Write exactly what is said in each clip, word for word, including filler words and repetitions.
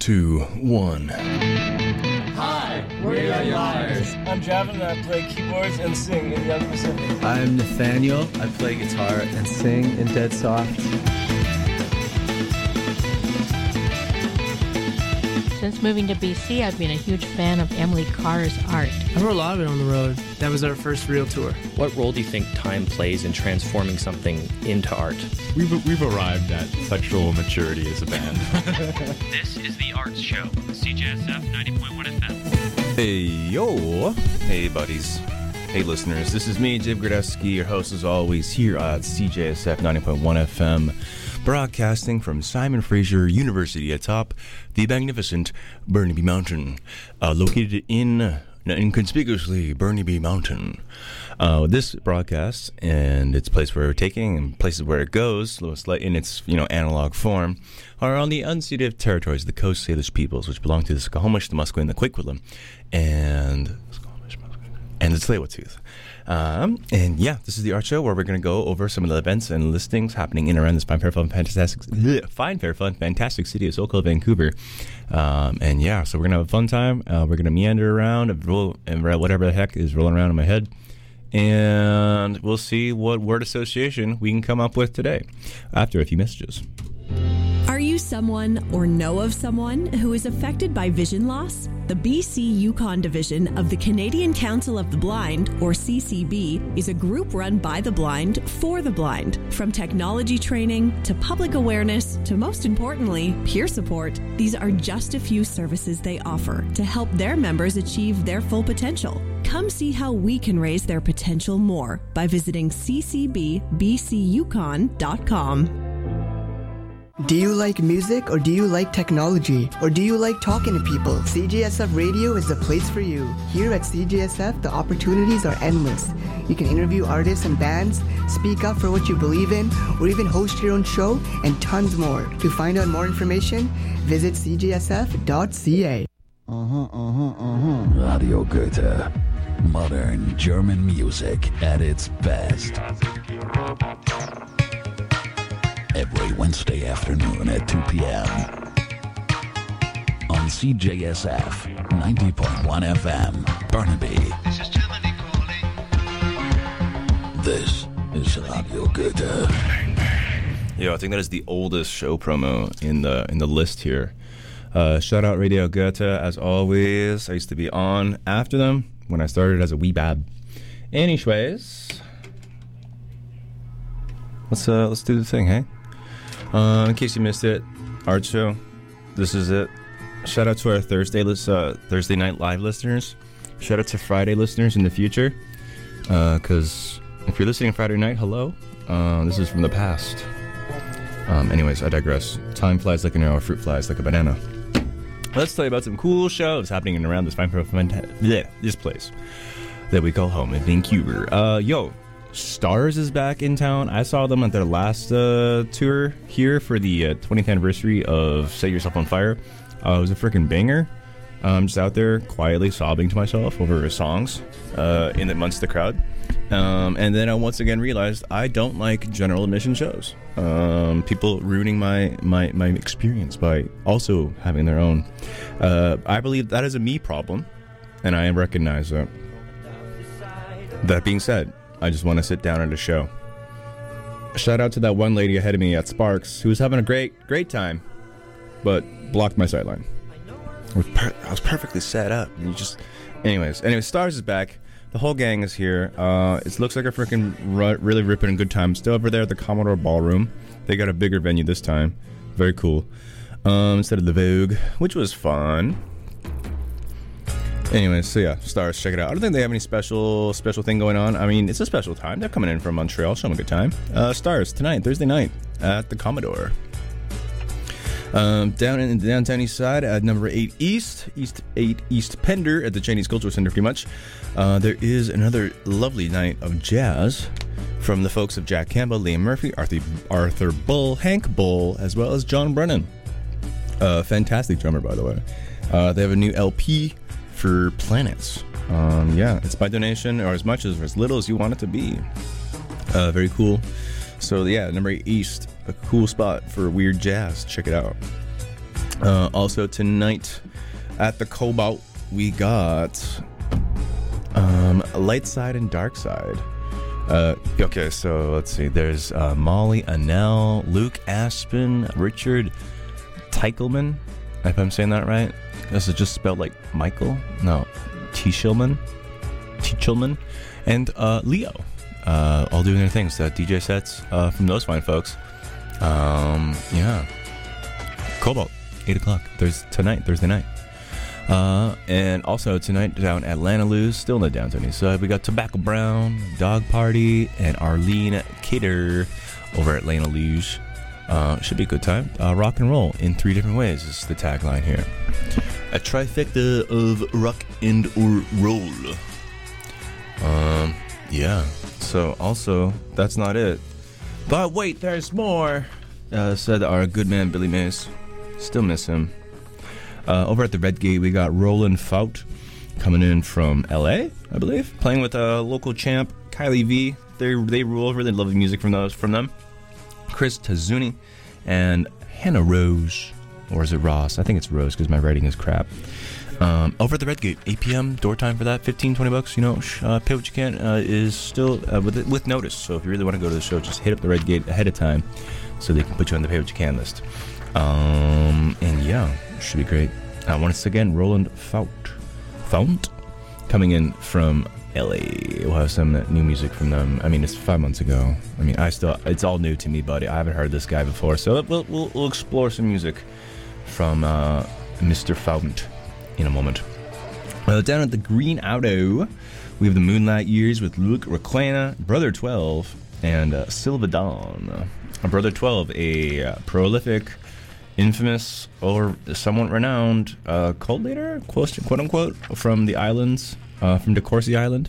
two, one. Hi, we're the Yars. I'm Javin and I play keyboards and sing in Young Pacific. I'm Nathaniel. I play guitar and sing in Dead Soft. Since moving to B C, I've been a huge fan of Emily Carr's art. I wrote a lot of it on the road. That was our first real tour. What role do you think time plays in transforming something into art? We've we've arrived at sexual maturity as a band. This is The Arts Show, C J S F ninety point one F M. Hey, yo. Hey, buddies. Hey, listeners. This is me, Jim Gradesky, your host as always, here at C J S F ninety point one F M, broadcasting from Simon Fraser University atop the magnificent Burnaby Mountain, uh, located in, inconspicuously, Burnaby Mountain. Uh, this broadcast and its place where we're taking and places where it goes, in its, you know, analog form, are on the unceded territories of the Coast Salish peoples, which belong to the Squamish, the Musqueam, the Quequilam, and and the Tsleil-Waututh. Um, and yeah, this is the Art Show where we're going to go over some of the events and listings happening in and around this fine, fair, fun, fantastic, bleh, fine, fair, fun, fantastic city of SoCal, Vancouver. Um, and yeah, so we're going to have a fun time. Uh, we're going to meander around and, roll, and whatever the heck is rolling around in my head. And we'll see what word association we can come up with today after a few messages. Are you someone or know of someone who is affected by vision loss? The B C Yukon division of the Canadian Council of the Blind, or C C B, is a group run by the blind for the blind. From technology training to public awareness to, most importantly, peer support, these are just a few services they offer to help their members achieve their full potential. Come see how we can raise their potential more by visiting c c b b c yukon dot com. Do you like music or do you like technology? Or do you like talking to people? C J S F Radio is the place for you. Here at C J S F, the opportunities are endless. You can interview artists and bands, speak up for what you believe in, or even host your own show, and tons more. To find out more information, visit c j s f dot c a. Uh-huh, uh-huh, uh-huh. Radio Goethe. Modern German music at its best. Every Wednesday afternoon at two p.m. on C J S F ninety point one F M, Burnaby. This is Germany calling. This is Radio Goethe. Yo, I think that is the oldest show promo in the in the list here. Uh, shout out Radio Goethe as always. I used to be on after them when I started as a wee bab. Anyways, let's uh let's do the thing, hey. Uh, in case you missed it, Art Show, this is it. Shout out to our Thursday list, uh, Thursday night live listeners. Shout out to Friday listeners in the future, because uh, if you're listening Friday night, hello. Uh, this is from the past. Um, anyways, I digress. Time flies like an arrow, fruit flies like a banana. Let's tell you about some cool shows happening in and around this fine, yeah, this place that we call home in Vancouver. Uh, yo. Stars is back in town. I saw them at their last uh, tour here for the uh, twentieth anniversary of Set Yourself on Fire. Uh, it was a freaking banger. I'm just out there quietly sobbing to myself over songs uh, in amongst the crowd. Um, and then I once again realized I don't like general admission shows. Um, people ruining my, my, my experience by also having their own. Uh, I believe that is a me problem, and I recognize that. That being said, I just want to sit down at a show. Shout out to that one lady ahead of me at Sparks who was having a great, great time, but blocked my sideline. I was, per- I was perfectly set up. And you just, anyways, anyways, Stars is back. The whole gang is here. Uh, it looks like a freaking ru- really ripping and good time. Still over there at the Commodore Ballroom. They got a bigger venue this time. Very cool. Um, instead of the Vogue, which was fun. Anyways, so yeah, Stars, check it out. I don't think they have any special special thing going on. I mean, it's a special time. They're coming in from Montreal. Show them a good time. Uh, Stars, tonight, Thursday night, at the Commodore. Um, down in the downtown east side at number eight East, East eight East Pender at the Chinese Cultural Center, pretty much. Uh, there is another lovely night of jazz from the folks of Jack Campbell, Liam Murphy, Arthur, Arthur Bull, Hank Bull, as well as John Brennan. Uh, fantastic drummer, by the way. Uh, they have a new L P for Planets. Um, yeah, it's by donation or as much as or as little as you want it to be. Uh, very cool. So yeah, number eight East, a cool spot for weird jazz. Check it out. Uh, also tonight at the Cobalt, we got um, Light Side and Dark Side. Uh, okay, so let's see. There's uh, Molly Annell, Luke Aspen, Richard Teichelman, if I'm saying that right. This is just spelled like Michael. No, Teichelman, Teichelman, and uh, Leo. Uh, all doing their things. Uh, D J sets uh, from those fine folks. Um, yeah. Cobalt, eight o'clock. There's tonight, Thursday night. Uh, and also tonight down at Atlanta Lou's, still in the downtown east side, we got Tobacco Brown, Dog Party, and Arlene Kidder over at Atlanta Lou's. Uh, should be a good time. Uh, rock and roll in three different ways is the tagline here. A trifecta of rock and or roll. Um, yeah. So also, that's not it. But wait, there's more, uh, said our good man Billy Mays. Still miss him. Uh, over at the Red Gate, we got Roland Fout coming in from L A, I believe, playing with a local champ, Kylie V. They they rule. Really love the music from those from them. Chris Tazuni and Hannah Rose, or is it Ross? I think it's Rose because my writing is crap. Um, over at the Red Gate, eight p.m. door time for that, fifteen, twenty bucks. You know, uh, pay what you can. Uh, is still uh, with with notice. So if you really want to go to the show, just hit up the Red Gate ahead of time, so they can put you on the pay what you can list. Um, and yeah, should be great. Uh, once again, Roland Fout, Fount, coming in from L A. We'll have some new music from them. I mean, it's five months ago. I mean, I still, it's all new to me, buddy. I haven't heard this guy before, so we'll we'll, we'll explore some music from uh, Mister Fount in a moment. Uh, down at the Green Auto, we have the Moonlight Years with Luke Reclana, Brother twelve, and uh, Silva Dawn. Uh, Brother twelve, a uh, prolific, infamous, or somewhat renowned uh, cult leader, quote, quote unquote, from the islands, uh, from DeCourcy Island,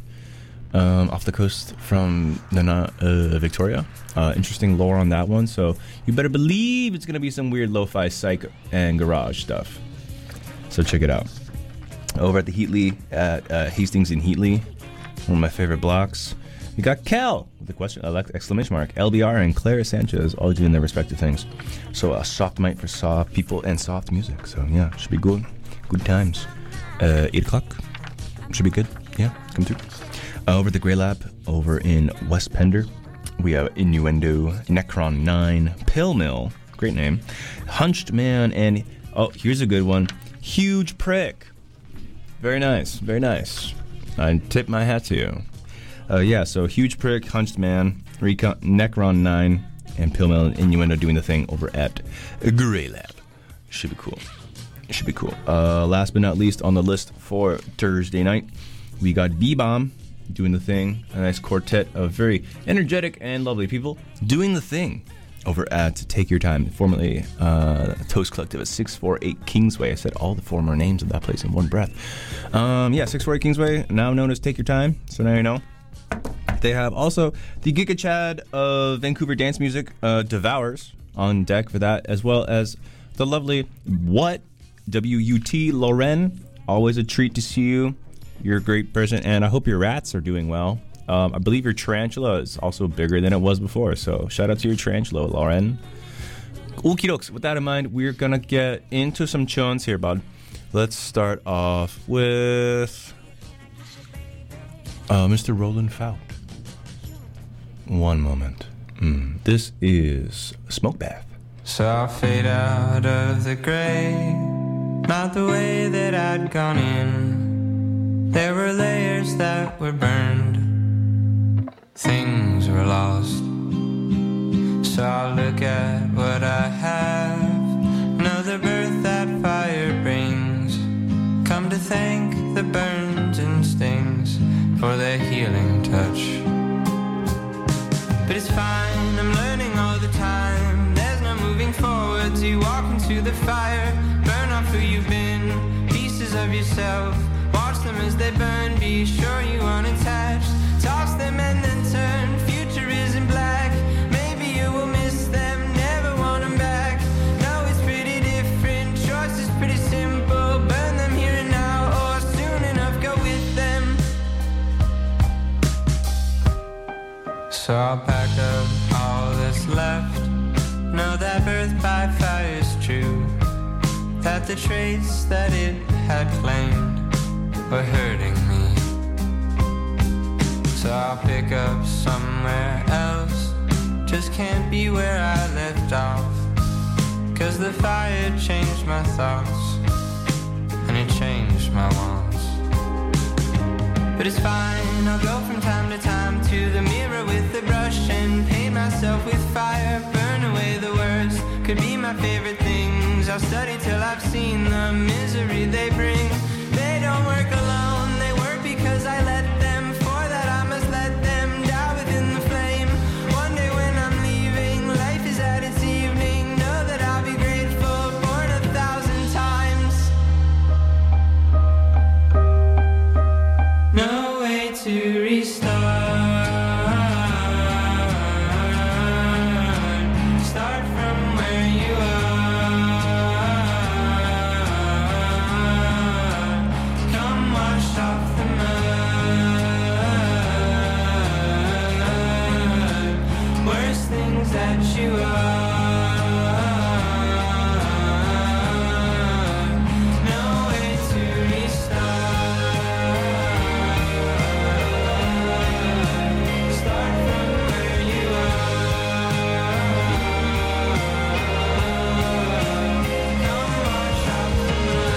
um, off the coast from the uh, Victoria. Uh, interesting lore on that one, so you better believe it's going to be some weird lo-fi psych and garage stuff. So check it out. Over at the Heatley, at uh, Hastings and Heatley, one of my favorite blocks, you got Cal with the question, uh, exclamation mark, L B R and Clara Sanchez, all doing their respective things. So a uh, soft night for soft people and soft music. So yeah, should be good. Good times. Uh, eight o'clock. Should be good. Yeah, come through. Uh, over at the Grey Lab, over in West Pender, we have Innuendo, Necron nine, Pill Mill, great name, Hunched Man, and oh, here's a good one, Huge Prick. Very nice, very nice. I tip my hat to you. Uh, yeah, so Huge Prick, Hunched Man, Recon, Necron nine, and Pill Mill and Innuendo doing the thing over at Grey Lab. Should be cool. Should be cool. Uh, last but not least on the list for Thursday night, we got B-Bomb doing the thing. A nice quartet of very energetic and lovely people doing the thing over at Take Your Time, formerly uh, Toast Collective at six forty-eight Kingsway. I said all the former names of that place in one breath. Um, yeah, six forty-eight Kingsway, now known as Take Your Time. So now you know. They have also the Giga Chad of Vancouver dance music, uh, Devours, on deck for that, as well as the lovely What, W U T, Loren. Always a treat to see you. You're a great person, and I hope your rats are doing well. Um, I believe your tarantula is also bigger than it was before, so shout out to your tarantula, Lauren. Okie dokes, with that in mind, we're going to get into some tunes here, bud. Let's start off with uh, Mister Roland Fout. One moment. Mm, this is Smoke Bath. So I'll fade out of the gray, not the way that I'd gone in. There were layers that were burned, things were lost. So I'll look at what I have, know the birth that fire brings. Come to thank the burns and stings for their healing touch. But it's fine, I'm learning all the time. There's no moving forward till you walk into the fire. Burn off who you've been, pieces of yourself. Watch them as they burn, be sure you aren't attached. Toss them and then turn, future isn't black. Maybe you will miss them, never want them back. No, it's pretty different, choice is pretty simple. Burn them here and now, or soon enough go with them. So I'll pack up all that's left. Know that birth by fire is true. that the traits that it had claimed were hurting me. So I'll pick up somewhere else, just can't be where I left off. Cause the fire changed my thoughts, and it changed my wants. But it's fine, I'll go from time to time to the mirror with the brush and paint myself with fire, burn away the worst, could be my favorite things. I'll study till I've seen the misery they bring. They don't work alone, they work because I let them. For that I must let them die within the flame. One day when I'm leaving, life is at its evening. Know that I'll be grateful, born a thousand times. No way to restart. Start from where you are. Come wash off the mud. Worst things that you are. No way to restart. Start from where you are. Come wash off the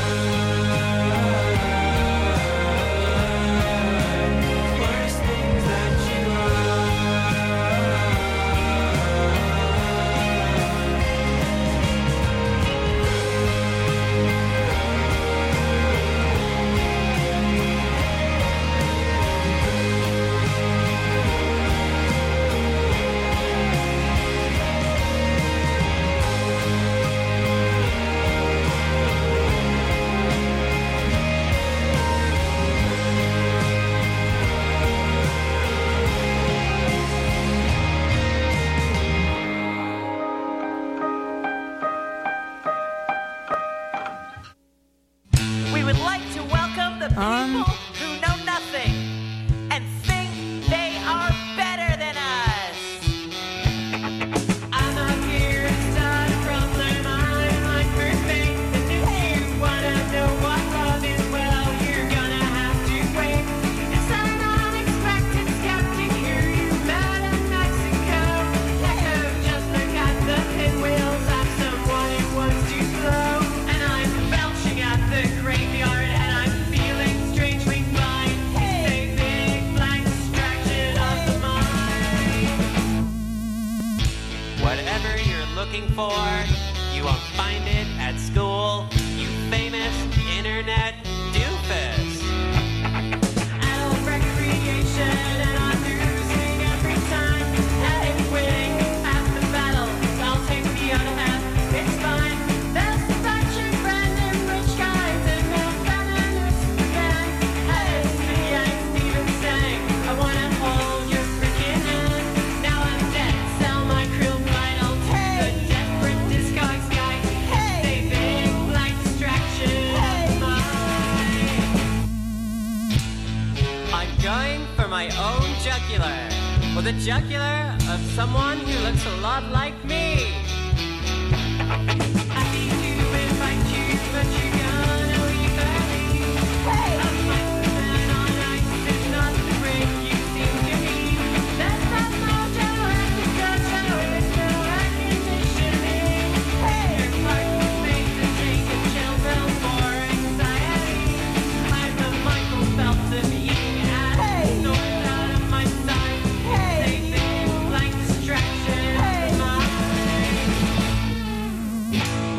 mud. Worst things that you We would like to welcome the people Um. who know nothing and think they are better than us. I'm not here to start a problem. I'm like perfect. And if you wanna know what love is, well, you're gonna have to wait. It's an unexpected skeptic here. You met in Mexico. Echo, just look at the pinwheels of someone who wants to slow. And I'm belching at the graveyard, and I'm feeling strangely blind. It's a big blank distraction of the mind. Whatever you're looking for, you won't find it at school, you famous internet doofus. Adult recreation, and I'm losing every time. And if winning half the battle, I'll take the other half. It's fine. There's a bunch of random rich guys and more feminists again. Hey, it's me, I'm Steven saying, I wanna hold your freaking hand. Now I'm dead, sell my krill bridle to the desperate discogs guy. Hey, they big like distraction of mine. I'm going for my own jugular, or the jugular of someone who looks a lot like me. Happy to invite you, but you're gonna leave early. Hey, a microphone on ice is not the break you seem to need. There's that mojo at the dojo with no air conditioning. Hey, your parking space is taking chill pills for anxiety. I'm the Michael Phelps of eating ass. Hey, north out of my sight. Hey, they think like distraction of mine.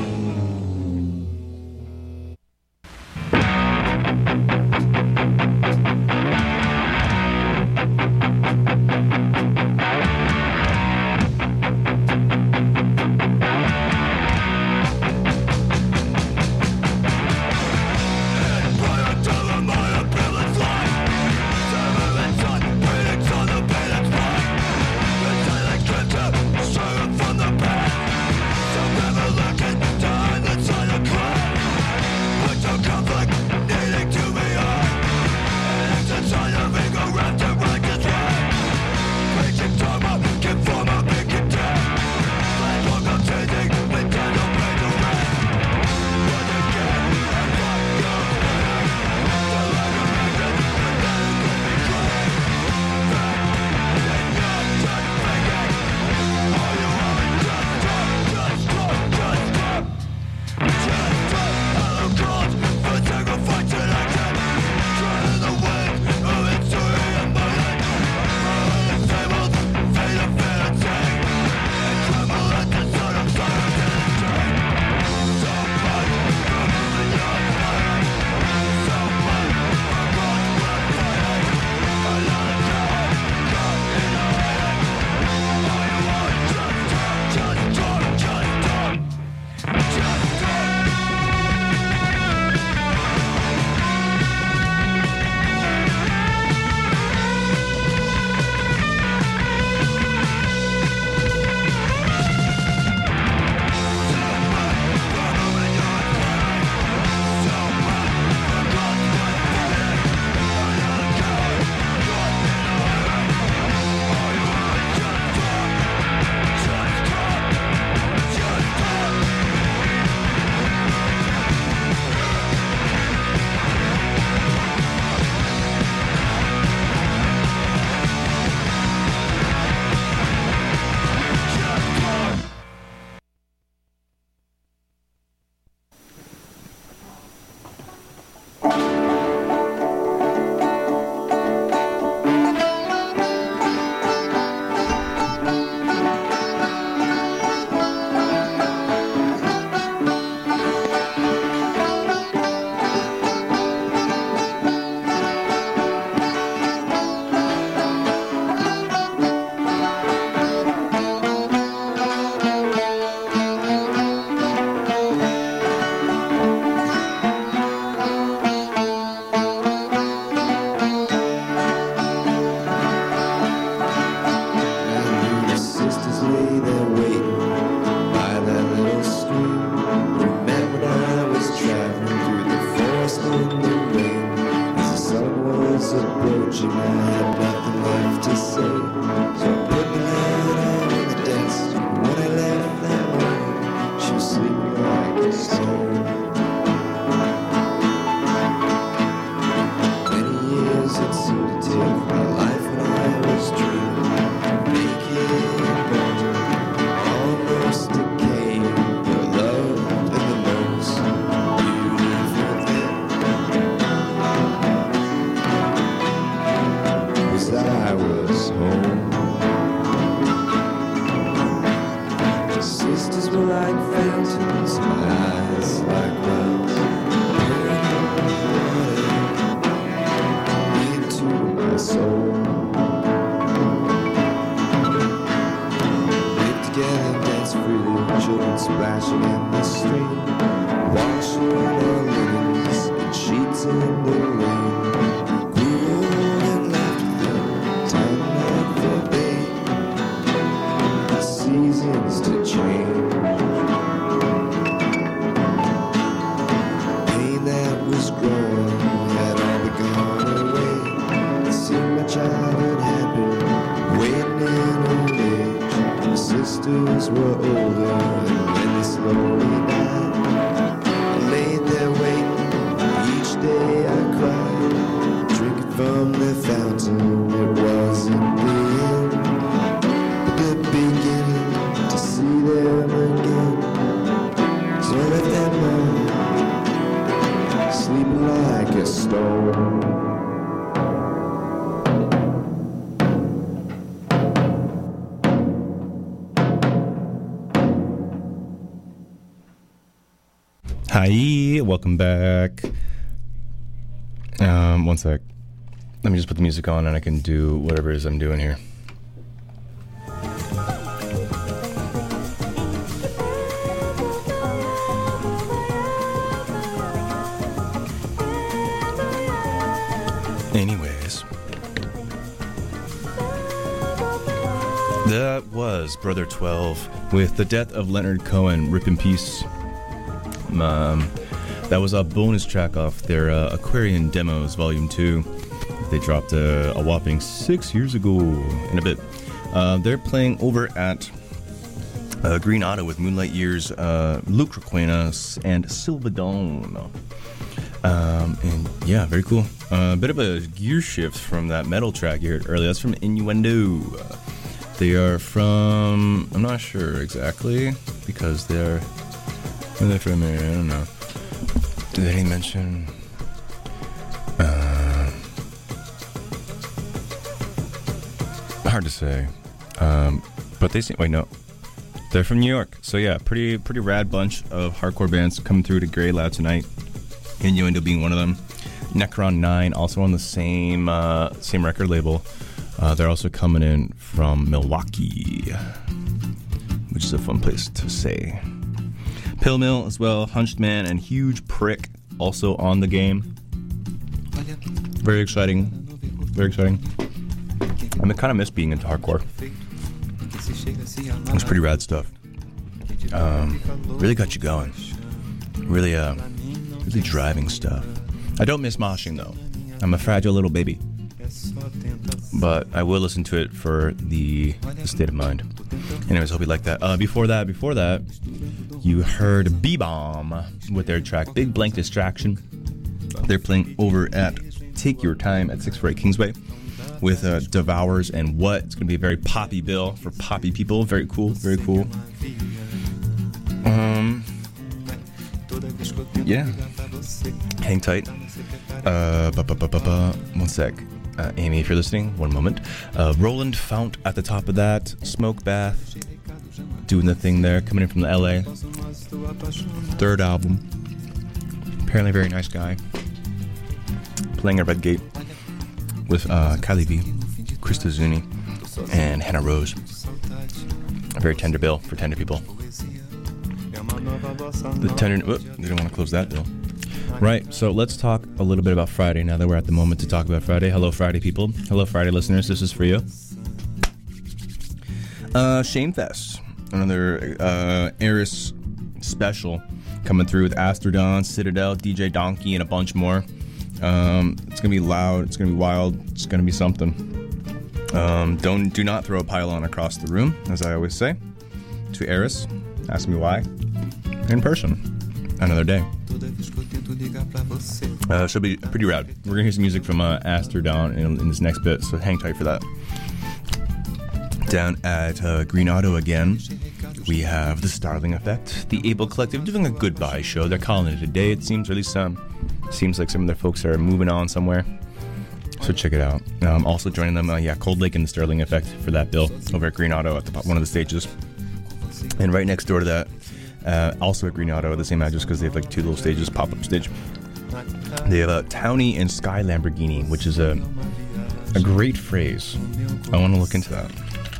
sleeping like a stone. Hi, welcome back. Um, one sec. Let me just put the music on and I can do whatever it is I'm doing here. Anyways, that was Brother twelve with The Death of Leonard Cohen, Rip in Peace. Um, that was a bonus track off their uh, Aquarian Demos Volume two. They dropped uh, a whopping six years ago in a bit. Uh, they're playing over at uh, Green Otto with Moonlight Years, uh, Luke Requenas, and Sylvedon. Um, and yeah, very cool. A uh, bit of a gear shift from that metal track you heard earlier. That's from Innuendo. Uh, they are from, I'm not sure exactly, because they're, where are they from here? I don't know. Did any mention? Uh, hard to say. Um, but they seem, wait, no. They're from New York. So yeah, pretty pretty rad bunch of hardcore bands coming through to Grey Loud tonight. Innuendo being one of them. Necron nine, also on the same uh, same record label. Uh, they're also coming in from Milwaukee, which is a fun place to say. Pill Mill as well, Hunched Man and Huge Prick also on the game. Very exciting. Very exciting. I mean, kind of miss being into hardcore. It was pretty rad stuff. Um, really got you going. Really, uh, really driving stuff. I don't miss moshing though. I'm a fragile little baby. But I will listen to it for the, the state of mind. Anyways, hope you like that. Uh, before that, before that, you heard B-Bomb with their track Big Blank Distraction. They're playing over at Take Your Time at six forty-eight Kingsway with uh, Devours and What. It's going to be a very poppy bill for poppy people. Very cool, very cool. Um, yeah. Hang tight. Uh, bu- bu- bu- bu- bu- one sec. Uh, Amy, if you're listening, one moment. Uh, Roland Fount at the top of that. Smoke Bath. Doing the thing there. Coming in from the L A. Third album. Apparently a very nice guy. Playing at Red Gate with uh, Kylie V, Krista Zuni, and Hannah Rose. A very tender bill for tender people. The tender... Whoop, they don't want to close that bill. Right, so let's talk a little bit about Friday now that we're at the moment to talk about Friday. Hello, Friday people. Hello, Friday listeners. This is for you. Uh, Shamefest. Another uh, Eris special coming through with Astrodon, Citadel, D J Donkey, and a bunch more. Um, it's going to be loud. It's going to be wild. It's going to be something. Um, don't do not throw a pylon across the room, as I always say. To Eris. Ask me why. In person. Another day. Uh, should be pretty rad. We're gonna hear some music from uh, Astrodon in, in this next bit, so hang tight for that. Down at uh, Green Otto again, we have the Starling Effect, the Able Collective doing a goodbye show. They're calling it a day. It seems really some. Seems like some of their folks are moving on somewhere. So check it out. Um, also joining them, uh, yeah, Cold Lake and the Starling Effect for that bill over at Green Otto at the one of the stages. And right next door to that, uh, also at Green Otto, the same address because they have like two little stages, pop-up stage. They have uh, Townie and Sky Lamborghini, which is a a great phrase. I want to look into that.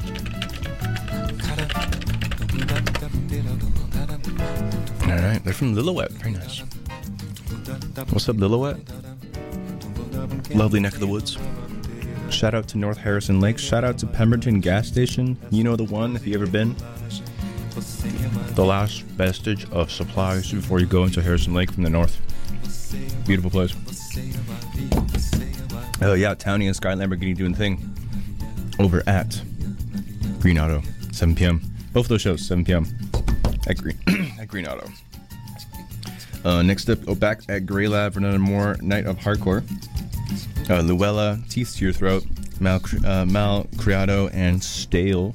All right, they're from Lillooet. Very nice. What's up, Lillooet? Lovely neck of the woods. Shout out to North Harrison Lake. Shout out to Pemberton Gas Station. You know the one if you ever been. The last vestige of supplies before you go into Harrison Lake from the north. Beautiful place. Oh yeah, Townie and Sky Lamborghini doing thing over at Green Otto, seven p.m. Both of those shows, seven p.m. at Green at Green Otto. Uh, next up, oh, back at Grey Lab for another more night of hardcore. Uh, Luella, Teeth to Your Throat, Mal, uh, Mal Criado, and Stale.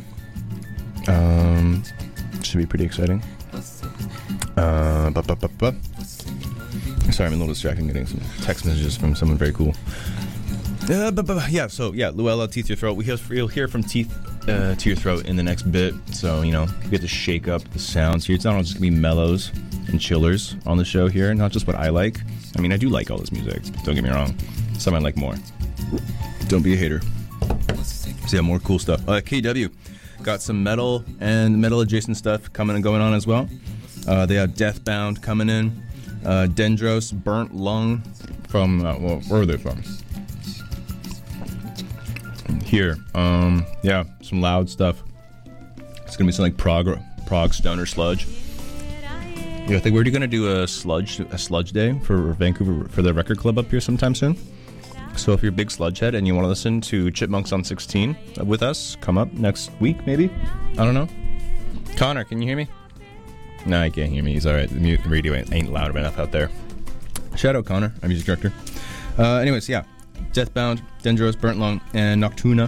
Um, should be pretty exciting. Uh, bu- bu- bu- bu- Sorry, I'm a little distracted getting some text messages from someone very cool. Uh, but, but yeah, so yeah, Luella, Teeth to Your Throat. We hear, you'll hear from Teeth uh, to Your Throat in the next bit. So, you know, we get to shake up the sounds here. It's not all just going to be mellows and chillers on the show here, not just what I like. I mean, I do like all this music. Don't get me wrong. Some I like more. Don't be a hater. So yeah, more cool stuff. Uh, K W got some metal and metal adjacent stuff coming and going on as well. Uh, they have Deathbound coming in. Uh, Dendros, Burnt Lung from, uh, well, where are they from? Here. Um, yeah, some loud stuff. It's going to be some like prog, prog stoner sludge. Yeah, I think we're going to do a sludge a sludge day for Vancouver, for the record club up here sometime soon. So if you're a big sludge head and you want to listen to Chipmunks on sixteen with us, come up next week maybe. I don't know. Connor, can you hear me? No, I can't hear me. He's all right. The radio ain't, ain't loud enough out there. Shout out Connor, our music director. Uh, anyways, yeah. Deathbound, Dendros, Burnt Lung, and Noctuna.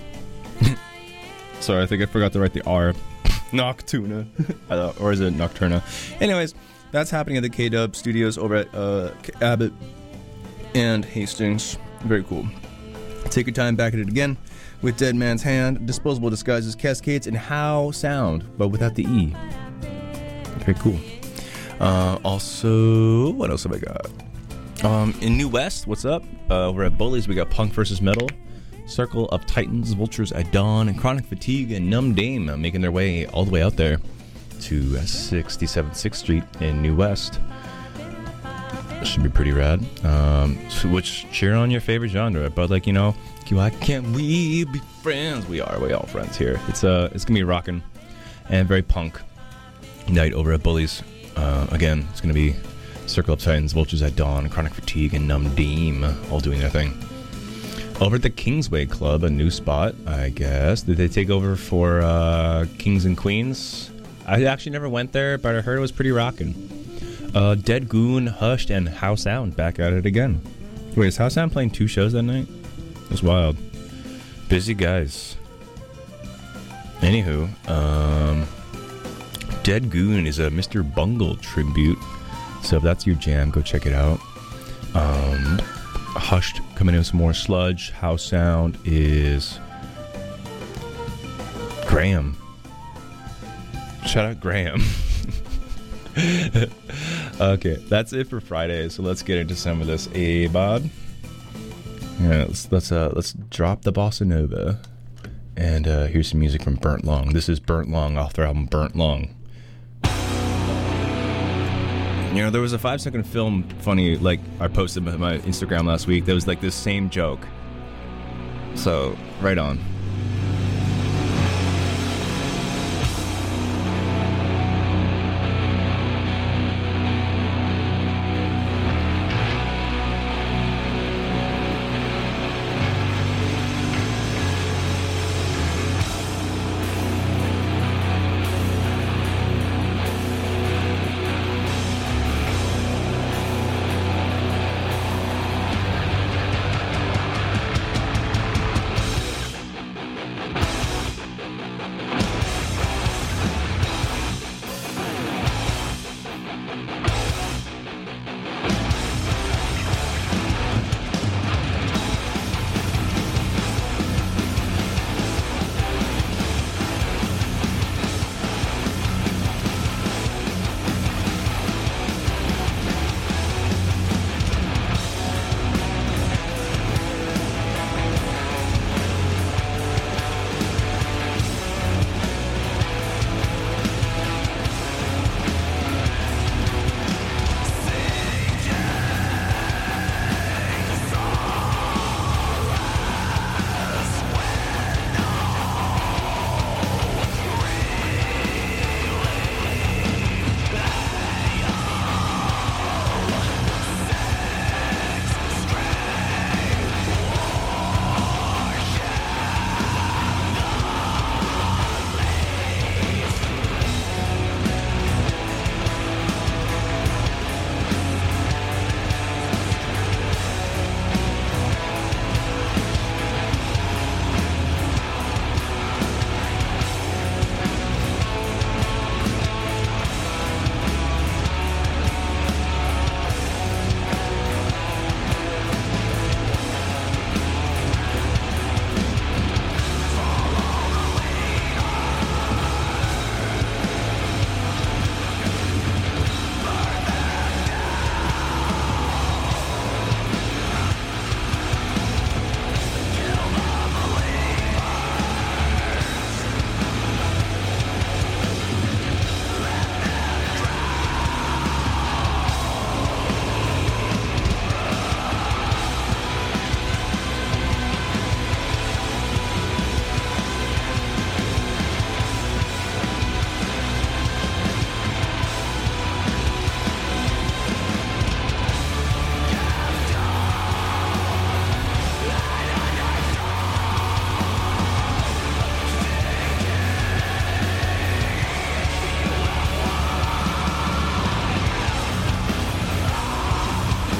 Sorry, I think I forgot to write the R. Noctuna. Or is it Nocturna? Anyways, that's happening at the K-Dub studios over at uh, Abbott and Hastings. Very cool. Take your time back at it again with Dead Man's Hand, Disposable Disguises, Cascades, and How Sound, but without the E. Very cool. Uh, also, what else have I got? Um, in New West, what's up? Uh, over at Bullies, we got Punk versus Metal, Circle of Titans, Vultures at Dawn, and Chronic Fatigue and Numb Dame uh, making their way all the way out there to uh, sixty-seven sixth Street in New West. Should be pretty rad. Um, so which cheer on your favorite genre, but like you know, why can't we be friends? We are. We all friends here. It's uh, it's gonna be rocking and very punk night over at Bullies. Uh, again, it's gonna be Circle of Titans, Vultures at Dawn, Chronic Fatigue, and Numb Dame all doing their thing. Over at the Kingsway Club, a new spot, I guess. Did they take over for uh, Kings and Queens? I actually never went there, but I heard it was pretty rocking. Uh, Dead Goon, Hushed, and How Sound back at it again. Wait, is How Sound playing two shows that night? It was wild. Busy guys. Anywho, um, Dead Goon is a Mister Bungle tribute. So if that's your jam, go check it out. Um, Hushed coming in with some more sludge. How Sound is Graham. Shout out Graham. Okay, that's it for Friday. So let's get into some of this A Bod. Yeah, let's let's uh let's drop the bossa nova, and uh, here's some music from Burnt Lung. This is Burnt Lung off their album Burnt Lung. You know, there was a five second film, funny, like I posted on my Instagram last week. There was like this same joke. So right on.